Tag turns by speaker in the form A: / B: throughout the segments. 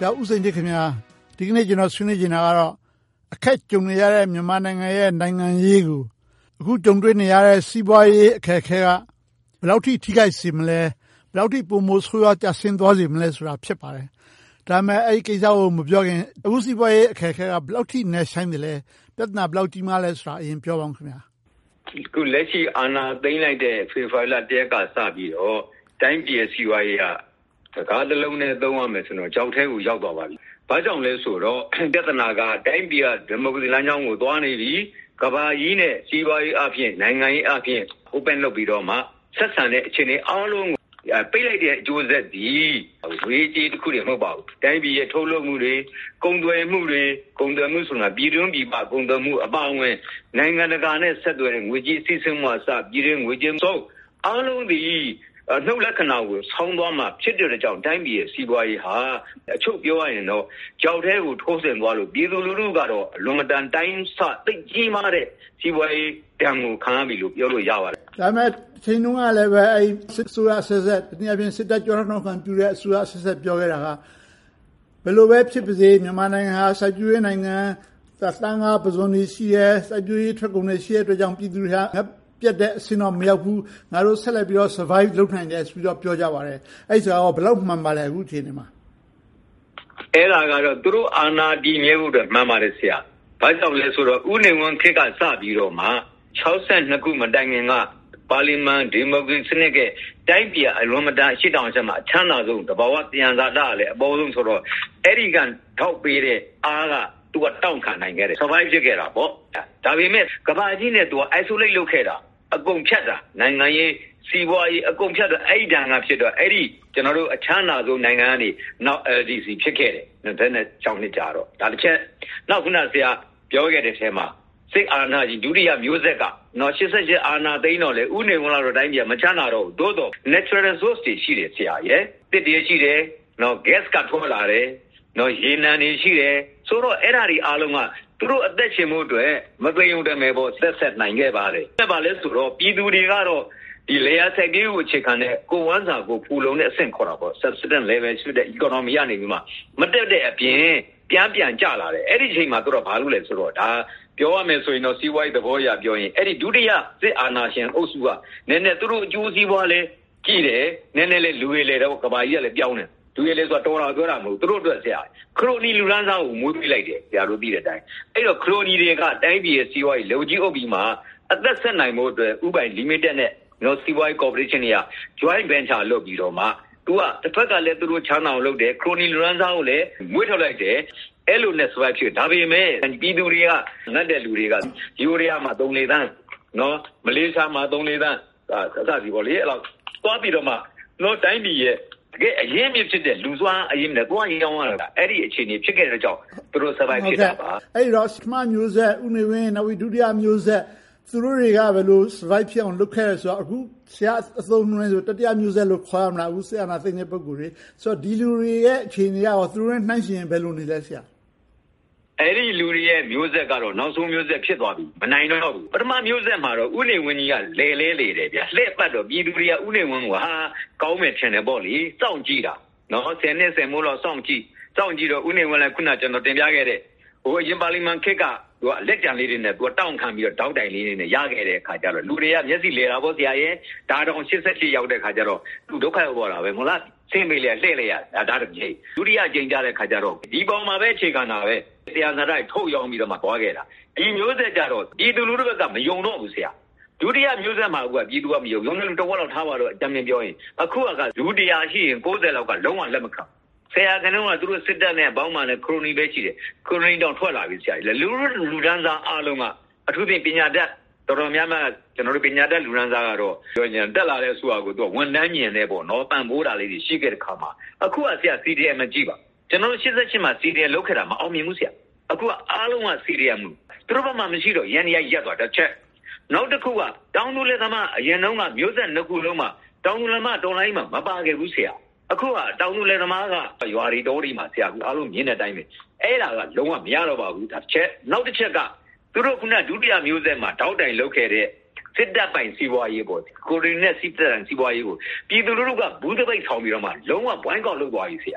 A: ရာဦးစိန်တစ်ခင်ဗျာဒီကနေ့ကျွန်တော်ဆွေးနွေးနေတာကတော့အခက်ကြုံနေရတဲ့မြန်မာနိုင်ငံရဲ့နိုင်ငံရေးကိုအခုကြုံတွေ့နေရတဲ့စီးပွားရေးအခက်အခဲကဘယ်လောက်ထိထိခိုက်စေမလဲဘယ်လောက်ထိပုံမိုးဆိုးရွားကျဆင်းသွားစေမလဲဆိုတာဖြစ်ပါတယ်ဒါပေမဲ့အဲ့ဒီကိစ္စကိုမပြောခင်အခုစီးပွားရေးအခက်အခဲကဘယ်လောက်ထိနယ်ဆိုင်တယ်လဲပြဿနာဘယ်လောက်ကြီးမားလဲဆိုတာအရင်ပြောပါဦးခင်ဗျာ
B: ခုလက်ရှိအာဏာသိမ်းလိုက်တဲ့ဖေဖော်ဝါရီလ1ရက်ကစပြီးတော့တိုင်းပြည်ရဲ့စီးပွားရေးကစကားတစ်လုံးနဲ့သုံးရမယ်ဆိုတော့ကြောက်ထဲကိုရောက်သွားပါပြီ။ဘာကြောင့်လဲဆိုတော့ပြဿနာကတိုင်းပြည်ကဒီမိုကရေစီလမ်းကြောင်းကိုသွားနေပြီကဘာကြီးနဲ့စီးပွားရေးအပြင်နိုင်ငံရေးအပြင် open လုပ်ပြီးတော့မှဆက်ဆံတဲ့အခြေအနေအားလုံးကိုပိတ်လိုက်တဲ့အကျိုးဆက်ဒီဝေးကြီးတစ်ခုတည်းမဟုတ်ပါဘူး။တိုင်းပြည်ရဲ့ထုတ်လုပ်မှုတွေကုန်သွယ်မှုဆိုတာပြည်တွင်းပြည်ပကုန်သွယ်မှုအပေါင်းဝင်နိုင်ငံတကာနဲ့ဆက်သွယ်တဲ့ငွေကြေးစီးဆင်းမှုအစပြည်တွင်းငွေကြေးစုံအားလုံးဒီနှုတ်လက္ခဏာကိုဆောင်းသွားမှဖြစ်တဲ့ကြောင့်တိုင်းပြည်ရဲ့စီးပွားရေးဟာအချုပ်ပြောရရင်တော့ကြောက်ထဲကိုထိုးဆင်သွားလို့ပြည်သူလူထုကတော့လွန်မတန်တိုင်းဆသိကြီးမားတဲ့စီးပွားရေးဒဏ်ကိုခံရပြီလို့ပြောလို့ရပါတယ်
A: ။ဒါပေမဲ့ချိန်တုန်းကလည်းပဲအဲ့စစ်ဆိုရဆက်ဆက်တနည်းအားဖြင့်စစ်တပ်ကြောထောက်ခံပြုတဲ့အစိုးရဆက်ဆက်ပြောခဲ့တာကဘယ်လိုပဲဖြစ်ပါစေမြန်မာနိုင်ငံဟာစိုက်ပျိုးရေးနိုင်ငံသန်းငါးပဇွန်တွေရှိရဲစိုက်ပျိုးရေးထွက်ကုန်တွေရှိတဲ့အတွက်ကြောင့်ပြည်သူတွေဟာပြတ်တဲ့အဆင့်တော့မရောက်ဘူးငါတို့ဆက်လက်ပြီးတော့ survive လုပ်နိုင်တယ်ဆိုပြီးတော့ပြောကြပါတယ်အဲ့ဒါကဘယ်လောက်မှန်ပါလဲအခုအချိန်မှာ
B: အဲ့ဒါကတော့သူတို့အာဏာတည်မြဲဖို့အတွက်မှန်ပါတယ်ဆရာဘာကြောင့်လဲဆိုတော့ဦးနေဝင်းခေတ်ကစပြီးတော့မှ62ခုမတိုင်ခင်ကပါလီမန်ဒီမိုကရေစီစနစ်ကတိုင်းပြည်အလွန်မတန်ရှေ့တောင်ဆက်မှာအချမ်းသာဆုံးတဘာဝတယံဇာတလည်းအပေါ်ဆုံးဆိုတော့အဲ့ဒီကထောက်ပေးတဲ့အားကသူကတောင့်ခံနိုင်ခဲ့တယ် survive ဖြစ်ခဲ့တာပေါ့ဒါပေမဲ့ကဘာကြီးနဲ့သူက isolate လုပ်ခဲ့တာအကုန်ဖြတ်တာနိုင်ငံရေးစီးပွားရေးအကုန်ဖြတ်တော့အဲ့ဒီဒဏ်ကဖြစ်တော့အဲ့ဒီကျွန်တော်တို့အချမ်းသာဆုံးနိုင်ငံကနေနောက် LDC ဖြစ်ခဲ့တယ်ဒါနဲ့6နှစ်ကြာတော့ဒါတစ်ချက်နောက်ခုနဆရာပြောခဲ့တဲ့အထဲမှာစိတ်အာဏာကြီးဒုတိယမျိုးဆက်က88အာဏာသိမ်းတော့လေဥနေဝင်လာတော့တိုင်းပြည်မချမ်းသာတော့ဘူးသို့တော့ natural resource တွေရှိတယ်ဆရာရဲ့တစ်တွေရှိတယ်gas ကထွက်လာတယ်ရေနံတွေရှိတယ်ဆိုတော့အဲ့ဓာတွေအားလုံးကသူတို့အသက်ရှင်မှုအတွက်မသိုံတမဲပေါ်ဆက်နိုင်ခဲ့ပါတယ်။ဒါပါလဲဆိုတော့ပြည်သူတွေကတော့ဒီလေယာစိုက်ပြေးကိုအခြေခံတဲ့ကိုဝမ်းစာကိုဖူလုံတဲ့အဆင့်ခေါ်တာပေါ့ subsistence level ရှိတဲ့ economy ရနေပြီးမှမတက်တဲ့အပြင်ပြန်ကျလာတယ်။အဲ့ဒီအချိန်မှာသူတို့ဘာလုပ်လဲဆိုတော့ဒါပြောရမယ်ဆိုရင်တော့စီးပွားရေးသဘောအရပြောရင်အဲ့ဒီဒုတိယစစ်အာဏာရှင်အုပ်စုကနည်းနည်းသူတို့အကျိုးစီးပွားလဲကြည့်တယ်နည်းနည်းလဲလူတွေလဲတော့ကဘာကြီးကလည်းပြောင်းတယ်သူရလဲဆိုတော့တော်တာပြောတာမဟုတ်သူတို့အတွက်ဆရာခရိုနီလူရန်စားကိုမွေးပေးလိုက်တယ်ဆရာတို့သိတဲ့အတိုင်းအဲ့တော့ခရိုနီတွေကတိုင်းပြည်ရဲ့စီးပွားရေးလုံကြီးအုပ်ပြီးမှအသက်ဆက်နိုင်မှုအတွက်ဥပိုင် limited နဲ့စီးပွားရေး corporation တွေက joint venture လုပ်ပြီးတော့မှသူကတစ်ဖက်ကလည်းသူတို့ချမ်းသာအောင်လုပ်တယ်ခရိုနီလူရန်စားကိုလည်းမွေးထုတ်လိုက်တယ်အဲ့လိုနဲ့ survive ဖြစ်ဒါပေမဲ့ပြည်သူတွေကငတ်တဲ့လူတွေကယူရီးယားမှာ3-4သန်းမလေးရှားမှာ3-4သန်းအစစီပေါ့လေအဲ့လောက်သွားပြီးတော့မှတိုင်းပြည်ရဲ့တကယ်အရင်မြစ်ဖြစ်တဲ့လူစွမ်းအရင်နဲ့ကိုယ်ရောင်းရတာအဲ့ဒီအခြေအနေဖြစ်ခဲ့တဲ့ကြောင့်သူတို့ survive ဖြစ်တာပါ
A: အဲ့တော့စမမျိုးဆက်ဥနေဝင်းနောက်ဒုတိယမျိုးဆက်သူတို့တွေကဘယ်လို survive ဖြစ်အောင်လုပ်ခဲ့ရဆိုတော့အခုဆရာအသုံးနှုန်းဆိုတတိယမျိုးဆက်လို့ခေါ်ရမလားအခုဆရာနာသိတဲ့ပုံကိုယ်တွေဆိုတော့ဒီလူတွေရဲ့အခြေအနေရောသူတို့နဲ့နှိုင်းယှဉ်ဘယ်လိုနေလဲဆရာ
B: အဲ့ဒီလူတွေရဲ့မျိုးဆက်ကတော့နောက်ဆုံးမျိုးဆက်ဖြစ်သွားပြီမနိုင်တော့ဘူးပထမမျိုးဆက်မှာတော့ဥနေဝင်းကြီးကလေတယ်ဗျလှည့်ပတ်တော့ပြည်သူတွေကဥနေဝင်းကဟာကောင်းမယ်ထင်တယ်ပေါ့လေစောင့်ကြည့်တာ10နှစ်10မိုးလောက်စောင့်ကြည့်တော့ဥနေဝင်းလည်းခုနကျွန်တော်တင်ပြခဲ့တဲ့ဟိုအရင်ပါလီမန်ခေတ်ကသူကလက်ကြံလေးတွေနဲ့သူကတောင်းခံပြီးတော့တောက်တိုင်လေးတွေနဲ့ရခဲ့တဲ့အခါကျတော့လူတွေကမျက်စိလဲတာပေါ့ဆရာရဲ့ဒါတော့88ရောက်တဲ့အခါကျတော့သူဒုက္ခရောက်သွားတာပဲမဟုတ်လားဆင်းမေးလေလှည့်လေရဒါတကြိမ်ဒုတိယကြိမ်ကြတဲ့အခါကျတော့ဒီပုံမှာပဲအခြေခံတာပဲတရားနာတိုင်းထုတ်ရောင်းပြီးတော့မှသွားခဲ့တာအရင်မျိုးဆက်ကြတော့ပြည်သူလူထုဘက်ကမယုံတော့ဘူးဆရာဒုတိယမျိုးဆက်မှာကပြည်သူကမယုံလုံးလုံးတစ်ဝက်လောက်ထားပါတော့အကြမ်းမြင်ပြောရင်အခုကလူ100ရှိရင်90လောက်ကလုံးဝလက်မခံဆရာကလည်းသူတို့စစ်တပ်နဲ့ဘောင်းမှန်နဲ့ခရိုနီပဲရှိတယ်ခရိုနီတောင်ထွက်လာပြီဆရာလူဒန်းစားအားလုံးကအထူးဖြင့်ပညာတတ်တော်တော်များများကျွန်တော်တို့ပညာတတ်လူဒန်းစားကတော့ပြောရင်တက်လာတဲ့ဆိုတာကိုသူကဝန်တန်းမြင်နေပေါ့ပံ့ပိုးတာလေးတွေရှိခဲ့တဲ့ခါမှာအခုကဆရာ CDM မကြည့်ပါကျွန်တော်တို့88မှာ CDM လောက်ခဲ့တာမအောင်မြင်ဘူးဆရာအခုကအားလုံးက CDM မှုသူတို့ဘက်မှမရှိတော့ရန်ရရက်သွားတစ်ချက်နောက်တစ်ခုကတောင်သူလက်သမားအရင်တုန်းကမျိုးဆက်နှစ်ခုလုံးမှာတောင်သူလက်မတော်လိုင်းမှာမပါခဲ့ဘူးဆရာအခုကတောင်သူလက်သမားကရွာတွေတောတွေမှာဆရာကအားလုံးမြင်တဲ့အတိုင်းပဲအဲ့ဒါကလုံးဝမရတော့ပါဘူးဒါတစ်ချက်နောက်တစ်ချက်ကသူတို့ခုနဒုတိယမျိုးဆက်မှာတောက်တိုင်လုပ်ခဲ့တဲ့စစ်တပ်ပိုင်စီးပွားရေးပေါ့ကိုရီနဲ့စစ်တပ်ပိုင်စီးပွားရေးကိုပြည်သူလူထုကဘူးတပိတ်ဆောင်ပြီးတော့မှလုံးဝဘွိုင်းကောက်လုပ်သွားပြီဆရာ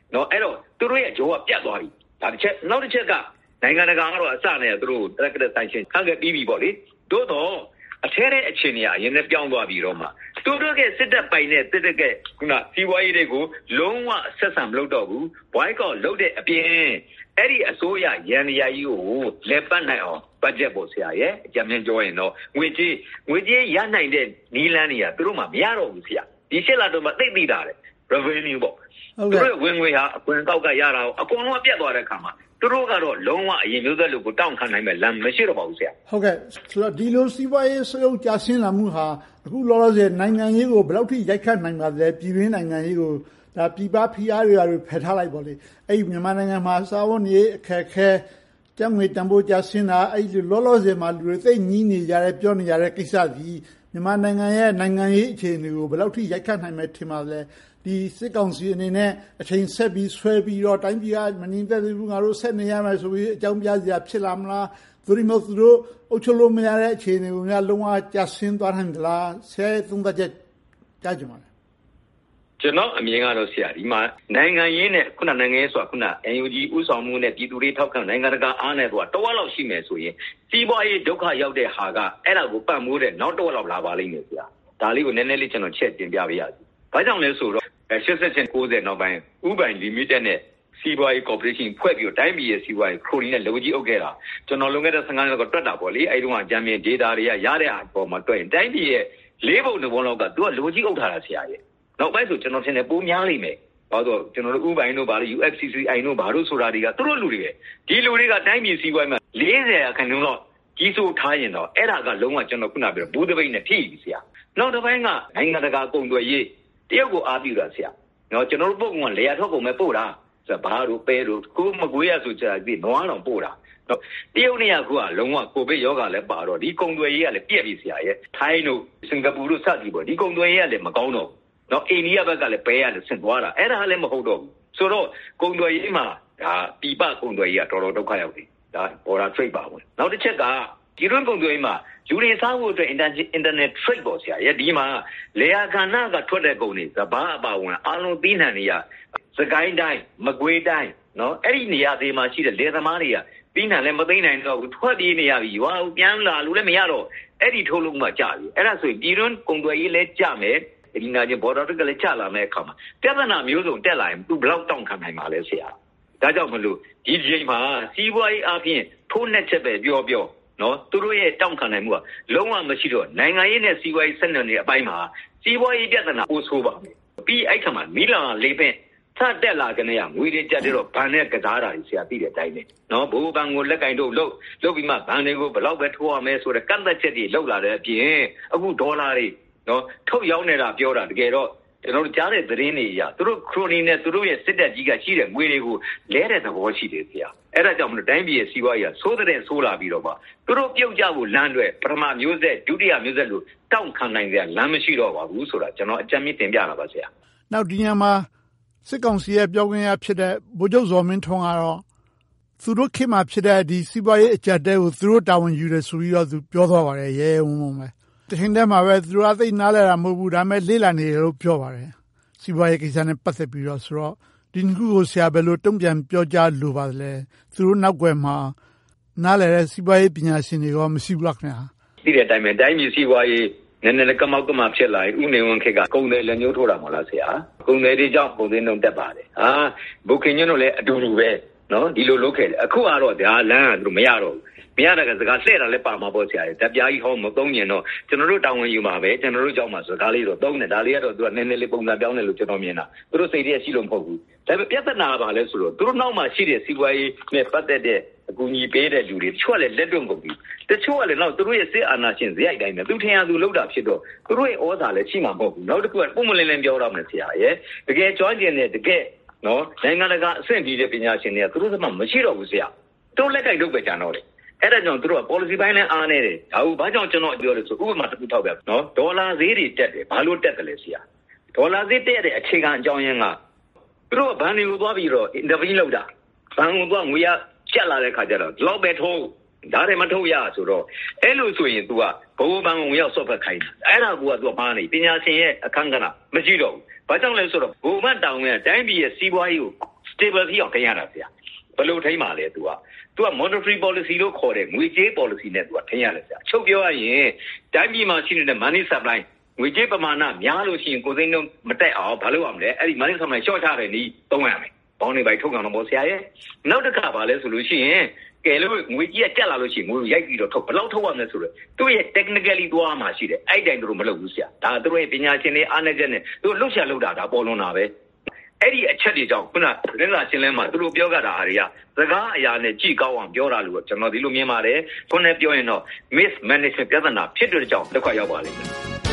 B: နော်အဲ့တော့သူတို့ရဲ့ဂျိုးကပြတ်သွားပြီဒါတစ်ချက်နောက်တစ်ချက်ကနိုင်ငံတကာကတော့အစနဲ့သူတို့တက်တဲ့ဆိုင်ရှင်ခန့်ခဲ့ပြီးပြီပေါ့လေသို့တော့အထဲတဲ့အခြေအနေအရင်နဲ့ပြောင်းသွားပြီးတော့မှသူတို့ကစစ်တပ်ပိုင်တဲ့စစ်တပ်ကခုနစီးပွားရေးတွေကိုလုံးဝဆက်ဆံမလုပ်တော့ဘူး boycott လုပ်တဲ့အပြင်အဲ့ဒီအစိုးရရန်ရာကြီးကိုလက်ပတ်နိုင်အောင်ဘတ်ဂျက်ပေါ်ဆရာရဲ့အကြံဉာဏ်ပြောရင်တော့ငွေကြေးရနိုင်တဲ့နီးလန်းတွေကသူတို့မှမရတော့ဘူးဆရာဒီရှစ်လတော့မှသိတာလေ revenue ပေါ့သူတို့ဝင်ငွေဟာအကွန်ကောက်ကရတာအကုန်လုံးပြတ်သွားတဲ့အခါမှာသူတို့ကတော့လုံးဝအရင်မျိုးသက်လို့ကိုတောင်းခံနိုင်မဲ့လမ်းမရှိတော့ပါဘူးဆရာ
A: ဟုတ်ကဲ့ဆိုတော့ဒီလိုစီးပွားရေးစရုပ်ကြာရှင်းလာမှုဟာအခုလောလောဆယ်နိုင်ငံရေးကိုဘယ်လောက်ထိရိုက်ခတ်နိုင်ပါသလဲပြည်တွင်းနိုင်ငံရေးကိုဒါပြည်ပဖိအားတွေဖယ်ထားလိုက်ပါလေအဲ့ဒီမြန်မာနိုင်ငံမှာစာဝန်ကြီးအခက်ခဲကျန်းငွေတန်ဖိုးကြာရှင်းတာအဲ့ဒီလောလောဆယ်မှာလူတွေသိညီးနေကြတယ်ပြောနေကြတဲ့ကိစ္စကြီးမြန်မာနိုင်ငံရဲ့နိုင်ငံရေးအခြေအနေကိုဘယ်လောက်ထိရိုက်ခတ်နိုင်မယ်ထင်ပါသလဲဒီစစ်ကောင်စီအနေနဲ့အချိန်ဆက်ပြီးဆွဲပြီးတော့တိုင်းပြည်ကမငြိမ်သက်သေးဘူးငါတို့ဆက်နေရမယ်ဆိုပြီးအကြောင်းပြစရာဖြစ်လာမလားသူတို့အုပ်ချုပ်လို့မရတဲ့အခြေအနေကိုများလုံးဝကြာရှင်းသွားနိုင်သလားဆဲသုံးသက်ချက်ကြားကြပါလား
B: ကျွန်တော်အမြင်ကတော့ဆရာဒီမှာနိုင်ငံရေးနဲ့ခုနနိုင်ငံရေးဆိုတာခုန NUG ဥဆောင်မှုနဲ့ပြည်သူတွေထောက်ခံနိုင်ငံတကာအားနဲ့တော့တဝက်လောက်ရှိမယ်ဆိုရင်စီးပွားရေးဒုက္ခရောက်တဲ့ဟာကအဲ့ဒါကိုပတ်မိုးတဲ့နောက်တဝက်လောက်လာပါလိမ့်မယ်ဆရာဒါလေးကိုနည်းနည်းလေးကျွန်တော်ချက်တင်ပြပေးရစီဘာကြောင့်လဲဆိုတော့80 90နောက်ပိုင်းဥပိုင် limited နဲ့စီးပွားရေး corporation ဖွဲ့ပြီးတိုင်းပြည်ရဲ့စီးပွားရေးခရိုနီနဲ့လုံကြီးအုပ်ခဲ့တာကျွန်တော်လုံခဲ့တဲ့15နှစ်ကတွက်တာပေါ့လေအဲ့ဒီကဂျမ်မင် data တွေကရတဲ့အပေါ်မှာတွက်ရင်တိုင်းပြည်ရဲ့၄ပုံ2ပုံလောက်ကသူကလုံကြီးအုပ်ထားတာဆရာရဲ့နောက်ပိုင်းဆိုကျွန်တော်ထင်တယ်ပိုများလိမ့်မယ်ဘာလို့ကျွန်တော်တို့ဥပိုင်တို့ဘာလို့ UFCCI တို့ဘာလို့ဆိုတာတွေကသူတို့လူတွေပဲဒီလူတွေကတိုင်းပြည်စီးပွားရေးမှာ40%ခန့်တော့ကြီးစိုးထားရင်တော့အဲ့ဒါကလုံးဝကျွန်တော်ခုနပြောဘူးတပိတ်နဲ့ထိပြီဆရာနောက်တစ်ပိုင်းကနိုင်ငံတကာကုန်သွယ်ရေးတရုတ်ကိုအားပြုတာဆရာနော်ကျွန်တော်တို့ပို့ကုန်ကလေယာထွက်ကုန်ပဲပို့တာဆိုဘာလို့ပဲလို့ကိုမကွေးရဆိုကြပြီးနွားတော်ပို့တာနော်တရုတ်နေရာကလုံးဝကိုဗစ်ရောဂါလည်းပါတော့ဒီကုန်သွယ်ရေးကလည်းပြက်ပြီဆရာရဲ့ထိုင်းတို့စင်ကာပူတို့စသည်ပေါ့ဒီကုန်သွယ်ရေးကလည်းမကောင်းတော့နော်အိန္ဒိယဘက်ကလည်းပဲရတယ်ဆင့်သွားတာအဲ့ဒါလည်းမဟုတ်တော့ဘူးဆိုတော့ကုန်သွယ်ရေးမှာဒါပြပကုန်သွယ်ရေးကတော်တော်ဒုက္ခရောက်တယ်ဒါ border trade ပါဝင်နောက်တစ်ချက်ကဒီတွင်းကုန်သွယ်ရေးမှာလူတွေစားဖို့အတွက် internet trade ပေါ့ဆရာရဲ့ဒီမှာလေယာကဏ္ဍကထွက်တဲ့ကုန်တွေစဘာအပါဝင်အားလုံးသီးနှံတွေကစကိုင်းတိုင်းမကွေးတိုင်းနော်အဲ့ဒီနေရာတွေမှာရှိတဲ့လယ်သမားတွေကသီးနှံလည်းမသိနိုင်တော့ဘူးထွက်ပြေးနေရပြီရွာပြန်လာလို့လည်းမရတော့အဲ့ဒီထုတ်လို့မှကြာပြီအဲ့ဒါဆိုရင်ပြည်တွင်းကုန်သွယ်ရေးလည်းကြာမယ်ဒီနာချင်း border trade ကလည်းကြာလာမယ့်အခါမှာပြဿနာမျိုးစုံတက်လာရင်သူဘယ်လောက်တောင်းခံနိုင်မှာလဲဆရာဒါကြောင့်မလို့ဒီချိန်မှာစီးပွားရေးအပြင်ထိုးနှက်ချက်ပဲပြောနော်သူတို့ရဲ့တောင်းခံနိုင်မှုကလုံးဝမရှိတော့နိုင်ငံရေးနဲ့စီးပွားရေးဆက်နွယ်နေတဲ့အပိုင်းမှာစီးပွားရေးပြဿနာပိုဆိုးပါမယ်ပြီးအဲ့ခါမှာမိလာလေးပင်စတက်လာကနေရငွေတွေကြတဲ့တော့ဘဏ်နဲ့ကစားတာကြီးဆရာသိတဲ့အတိုင်းပဲနော်ဘိုးဘဏ်ကိုလက်ကင်တို့လုပ်ပြီးမှဘဏ်တွေကိုဘယ်လောက်ပဲထိုးရမယ်ဆိုတဲ့ကန့်သက်ချက်တွေလောက်လာတဲ့အပြင်အခုဒေါ်လာတွေနော်ထုတ်ရောက်နေတာပြောတာတကယ်တော့ကျွန်တော်တို့ကြားတဲ့သတင်းတွေအရသူတို့ခရိုနီနဲ့သူတို့ရဲ့စစ်တပ်ကြီးကရှိတဲ့ငွေတွေကိုလဲတဲ့သဘောရှိတယ်ဆရာအဲ့ဒါကြောင့်မလို့တိုင်းပြည်ရဲ့စီးပွားရေးကဆိုးတဲ့ဆိုးလာပြီးတော့ပါသူတို့ပြုတ်ကြဖို့လမ်းတွေပထမမျိုးဆက်ဒုတိယမျိုးဆက်လို့တောင့်ခံနိုင်ကြလမ်းမရှိတော့ပါဘူးဆိုတာကျွန်တော်အကြံမြင့်တင်ပြတာပါဆရာ
A: နောက်ဒီညမှာစစ်ကောင်စီရဲ့ပြောခွင့်ရဖြစ်တဲ့ဗိုလ်ချုပ်ဇော်မင်းထွန်းကတော့သူတို့ခေတ်မှာဖြစ်တဲ့ဒီစီးပွားရေးအကြက်တဲကိုသူတို့တာဝန်ယူတယ်ဆိုပြီးတော့သူပြောသွားပါတယ်ရဲဝုံပဲတခင်တည်းမှာပဲသူတို့အသိနားလဲတာမဟုတ်ဘူးဒါပေမဲ့လေးလာနေတယ်လို့ပြောပါတယ်စီးပွားရေးကိစ္စနဲ့ပတ်သက်ပြီးတော့ဆိုတော့ဒီနှစ်ခုကိုဆရာဘယ်လိုတုံ့ပြန်ပြောကြားလိုပါသလဲသူတို့နောက်ွယ်မှာနားလဲတဲ့စီးပွားရေးပညာရှင်တွေကမရှိဘူးလားခင်ဗျာ
B: သိတဲ့အတိုင်းပဲတိုင်းပြည်စီးပွားရေးနည်းနည်းကမောက်ကမဖြစ်လာရင်ဥနေဝန်ခေတ်ကကုန်တယ်လက်ညှိုးထိုးတာမဟုတ်လားဆရာကုန်တယ်တွေကြောင့်ကုန်စည်နှုန်းတက်ပါတယ်ဘုခင်ညွန့်တို့လည်းအတူတူပဲနော်ဒီလိုလုပ်ခဲ့တယ်အခုကတော့ဒါလမ်းကသူမရတော့ဘူးမရတဲ့ကစကားလှည့်တာလည်းပါမှာပေါ့ဆရာဓာတ်ပြားကြီးဟောမသုံးရင်တော့ကျွန်တော်တို့တာဝန်ယူမှာပဲကျွန်တော်တို့ကြောက်မှာစကားလေးတော့သုံးတယ်ဒါလေးကတော့သူကနည်းနည်းလေးပုံစံပြောင်းတယ်လို့ကျွန်တော်မြင်တာသူတို့စိတ်ထဲရှိလို့မဟုတ်ဘူးဒါပေမဲ့ပြဿနာကဘာလဲဆိုတော့သူတို့နောက်မှာရှိတဲ့စီးပွားရေးနဲ့ပတ်သက်တဲ့အကူအညီပေးတဲ့လူတွေတချို့ကလည်းလက်တွန့်ကုန်ပြီတချို့ကလည်းနောက်သူတို့ရဲ့စစ်အာဏာရှင်ဇယိုက်တိုင်းနဲ့သူထင်ရသူလောက်တာဖြစ်တော့သူတို့ရဲ့ဩဇာလည်းရှိမှာမဟုတ်ဘူးနောက်တစ်ခုကပုံမလင်းလင်းပြောတော့မယ်ဆရာရဲ့တကယ်ကြွားကျင်တဲ့တကယ်နော်နိုင်ငံတကာအဆင့်ကြီးတဲ့ပညာရှင်တွေကသူတို့စမှမရှိတော့ဘူးဆရာတို့လက်ကင်လုပ်ပဲကြံတော့တယ်အဲ့ဒါကြောင့်သူတို့က policy ပိုင်းနဲ့အားနေတယ်ဒါဟုတ်ဘာကြောင့်ကျွန်တော်ပြောလို့ဆိုဥပမာတစ်ခုထောက်ပြနော်ဒေါ်လာဈေးတွေတက်တယ်ဘာလို့တက်တယ်လဲဆရာဒေါ်လာဈေးတက်တဲ့အခြေခံအကြောင်းရင်းကသူတို့ကဘဏ်တွေကိုသွားပြီးတော့ intervene လုပ်တာဘဏ်ကိုသွားငွေရကျက်လာတဲ့ခါကျတော့လောက်ပဲထိုးဒါတွေမထုတ်ရဆိုတော့အဲ့လိုဆိုရင် तू ကဘိုးဘဏ်ကိုရောက်ဆော့ဖက်ခိုင်းတာအဲ့ဒါက तू မှားနေပညာရှင်ရဲ့အခန်းကဏ္ဍမရှိတော့ဘူးဘာကြောင့်လဲဆိုတော့ဘုံမတောင်ရဲ့တိုင်းပြည်ရဲ့စီးပွားရေးကို stable ဖြစ်အောင်ထိန်းရတာဆရာဘယ်လိုထိန်းမှာလဲ तू က monetary policy လို့ခေါ်တယ်ငွေကြေး policy နဲ့ तू ကထိန်းရတယ်ဆရာချုပ်ပြောရရင်တိုင်းပြည်မှာရှိနေတဲ့ money supply ငွေကြေးပမာဏများလို့ရှိရင်ကိုယ်စိမ်းနှုန်းမတက်အောင်ဘာလုပ်ရမလဲအဲ့ဒီ money supply ရှော့ချတယ်နီးသုံးရမယ်ဘောင်းနေပိုင်ထုတ်ကောင်တော့ဆရာရဲ့နောက်တစ်ခါပါလဲဆိုလို့ရှိရင်ကဲလို့ငွေကြီးကတက်လာလို့ရှိရင်ငွေရိုက်ပြီးတော့ထုတ်ဘယ်လောက်ထုတ်ရမလဲဆိုတော့သူ့ရဲ့ technically သွားမှာရှိတယ်အဲ့တိုင်းသူတို့မလုပ်ဘူးဆရာဒါသူတို့ရဲ့ပညာရှင်တွေအားနည်းချက်နဲ့သူတို့လှုပ်ရှားလုပ်တာဒါပေါ်လွန်တာပဲအဲ့ဒီအချက်တွေကြောင့်ခုနသတင်းစာရှင်းလင်းမှာသူတို့ပြောကြတာအားတွေကစကားအရာနဲ့ကြည်ကောင်းအောင်ပြောတာလို့ကျွန်တော်ဒီလိုမြင်ပါတယ်ခုနပြောရင်တော့ mismanagement ပြဿနာဖြစ်တဲ့ကြောင့်ဒုက္ခရောက်ပါလိမ့်မယ်